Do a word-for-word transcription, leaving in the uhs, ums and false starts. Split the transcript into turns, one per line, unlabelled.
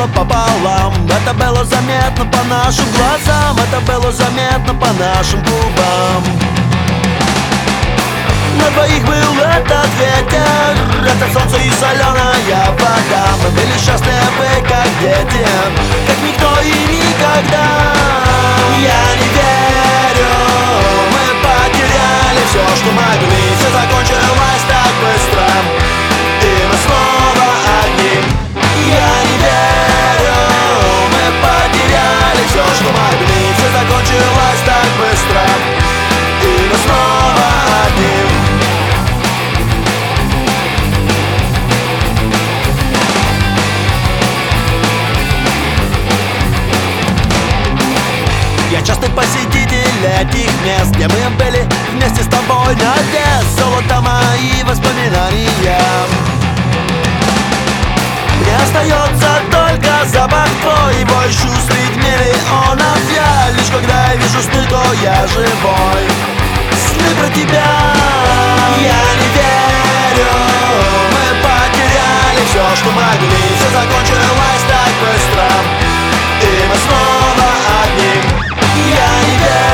было пополам. Это было заметно по нашим глазам, это было заметно по нашим губам. На двоих был этот ветер, это солнце и соленая вода. Мы были счастливы, как дети, как никто и никогда. Я не верю, мы потеряли все, что могли. Все закончилось так быстро, и мы снова одни. Я не верю, мы потеряли все, что могли. Все закончилось так быстро, и мы снова одни. Я частый посетитель этих мест, где мы были вместе с тобой на дне. Золото мои воспоминания. Мне остается только запах твой, его ищу среди миллионов я. Лишь когда я вижу сны, то я живой. Сны про тебя. Я не верю, мы потеряли все, что могли. Все закончилось так быстро, и мы снова одни. Я не верю.